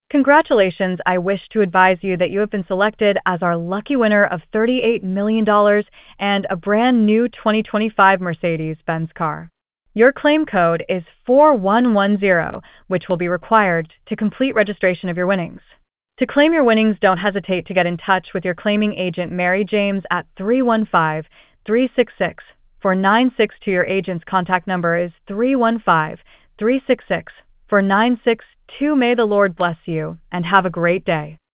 Congratulations, I wish to advise you that you have been selected as our lucky winner of $38 million and a brand new 2025 Mercedes-Benz car. Your claim code is 4110, which will be required to complete registration of your winnings. To claim your winnings, don't hesitate to get in touch with your claiming agent, Mary James, at 315-366-4962. Your agent's contact number is 315-366-4962. May the Lord bless you and have a great day.